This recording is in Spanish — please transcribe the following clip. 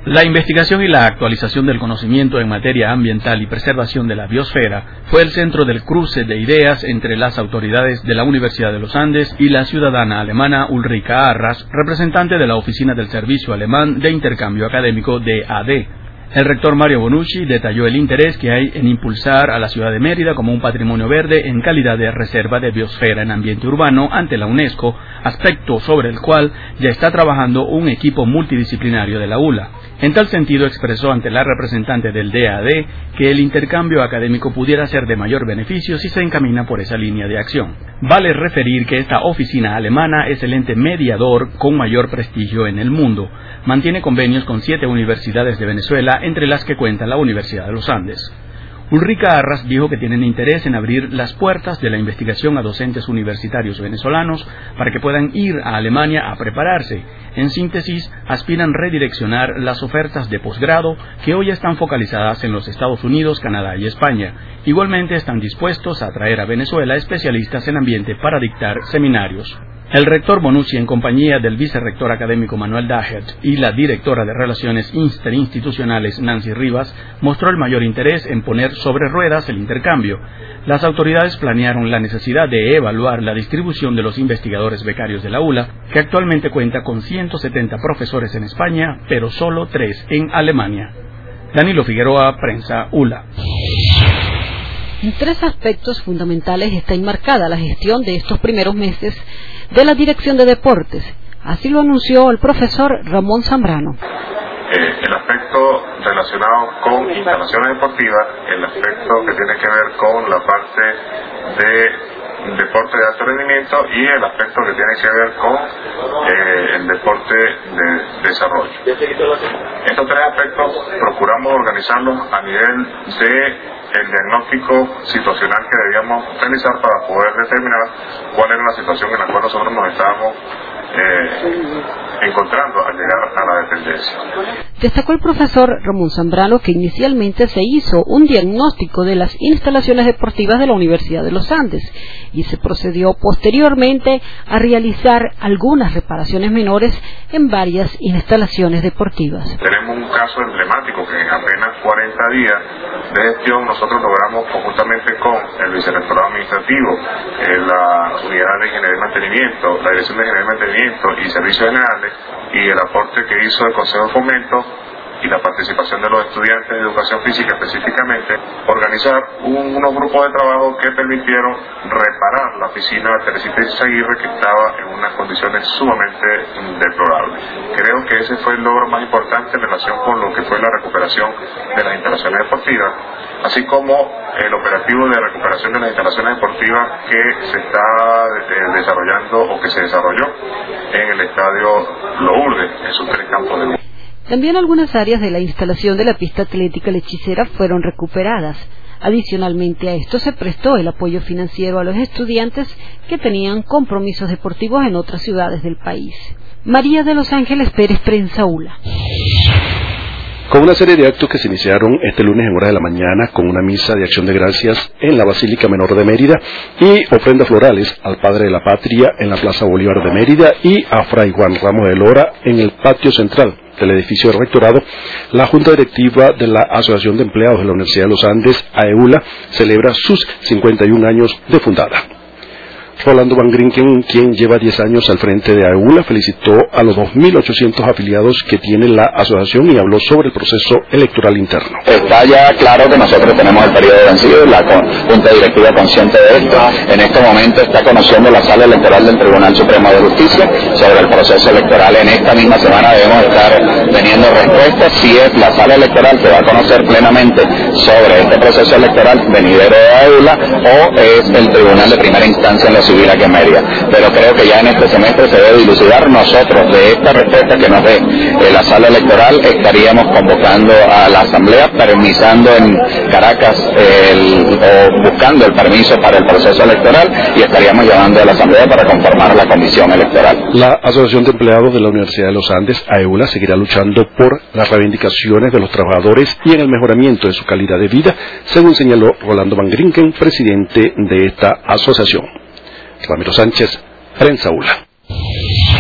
La investigación y la actualización del conocimiento en materia ambiental y preservación de la biosfera fue el centro del cruce de ideas entre las autoridades de la Universidad de los Andes y la ciudadana alemana Ulrika Arras, representante de la Oficina del Servicio Alemán de Intercambio Académico DAD. El rector Mario Bonucci detalló el interés que hay en impulsar a la ciudad de Mérida como un patrimonio verde en calidad de reserva de biosfera en ambiente urbano ante la UNESCO, aspecto sobre el cual ya está trabajando un equipo multidisciplinario de la ULA. En tal sentido, expresó ante la representante del DAD que el intercambio académico pudiera ser de mayor beneficio si se encamina por esa línea de acción. Vale referir que esta oficina alemana es el ente mediador con mayor prestigio en el mundo. Mantiene convenios con 7 universidades de Venezuela, entre las que cuenta la Universidad de los Andes. Ulrika Arras dijo que tienen interés en abrir las puertas de la investigación a docentes universitarios venezolanos para que puedan ir a Alemania a prepararse. En síntesis, aspiran redireccionar las ofertas de posgrado que hoy están focalizadas en los Estados Unidos, Canadá y España. Igualmente están dispuestos a traer a Venezuela especialistas en ambiente para dictar seminarios. El rector Bonucci, en compañía del vicerrector académico Manuel Daggett y la directora de Relaciones Interinstitucionales Nancy Rivas, mostró el mayor interés en poner sobre ruedas el intercambio. Las autoridades planearon la necesidad de evaluar la distribución de los investigadores becarios de la ULA, que actualmente cuenta con 170 profesores en España, pero solo 3 en Alemania. Danilo Figueroa, Prensa ULA. En 3 aspectos fundamentales está enmarcada la gestión de estos primeros meses de la Dirección de Deportes. Así lo anunció el profesor Ramón Zambrano. El aspecto relacionado con instalaciones deportivas, el aspecto que tiene que ver con la parte de deporte de alto rendimiento y el aspecto que tiene que ver con el deporte de desarrollo. Estos 3 aspectos procuramos organizarlos a nivel de el diagnóstico situacional que debíamos realizar para poder determinar cuál era la situación en la cual nosotros nos estábamos encontrando al llegar a la dependencia. Destacó el profesor Ramón Zambrano que inicialmente se hizo un diagnóstico de las instalaciones deportivas de la Universidad de los Andes y se procedió posteriormente a realizar algunas reparaciones menores en varias instalaciones deportivas. Tenemos un caso emblemático que en apenas 40 días de gestión nosotros logramos conjuntamente con el vicerrectorado administrativo, la unidad de ingeniería y mantenimiento, la dirección de ingeniería y mantenimiento y servicios generales y el aporte que hizo el Consejo de Fomento y la participación de los estudiantes de educación física específicamente, organizar unos grupos de trabajo que permitieron reparar la piscina Teresita Izaguirre, que estaba en unas condiciones sumamente deplorables. Creo que ese fue el logro más importante en relación con lo que fue la recuperación de las instalaciones deportivas, así como el operativo de recuperación de las instalaciones deportivas que se está desarrollando o que se desarrolló en el estadio Lourdes, en sus 3 campos de juego. También algunas áreas de la instalación de la pista atlética La Hechicera fueron recuperadas. Adicionalmente a esto se prestó el apoyo financiero a los estudiantes que tenían compromisos deportivos en otras ciudades del país. María de los Ángeles Pérez, Prensa ULA. Con una serie de actos que se iniciaron este lunes en horas de la mañana con una misa de acción de gracias en la Basílica Menor de Mérida y ofrendas florales al Padre de la Patria en la Plaza Bolívar de Mérida y a Fray Juan Ramos de Lora en el patio central del edificio del rectorado, la Junta Directiva de la Asociación de Empleados de la Universidad de los Andes, AEULA, celebra sus 51 años de fundada. Rolando Van Grinken, quien lleva 10 años al frente de AEULA, felicitó a los 2.800 afiliados que tiene la asociación y habló sobre el proceso electoral interno. Está ya claro que nosotros tenemos el periodo vencido, la Junta Directiva consciente de esto. En este momento está conociendo la sala electoral del Tribunal Supremo de Justicia sobre el proceso electoral. En esta misma semana debemos estar teniendo respuestas si es la sala electoral que va a conocer plenamente sobre este proceso electoral venidero de AEULA o es el Tribunal de Primera Instancia en la civil aquí en Mérida. Pero creo que ya en este semestre se debe dilucidar. Nosotros de esta respuesta que nos dé la sala electoral estaríamos convocando a la asamblea, permisando en Caracas o buscando el permiso para el proceso electoral y estaríamos llamando a la asamblea para conformar la comisión electoral. La Asociación de Empleados de la Universidad de los Andes, AEULA, seguirá luchando por las reivindicaciones de los trabajadores y en el mejoramiento de su calidad de vida, según señaló Rolando Van Grinken, presidente de esta asociación. Ramiro Sánchez, Prensa ULA.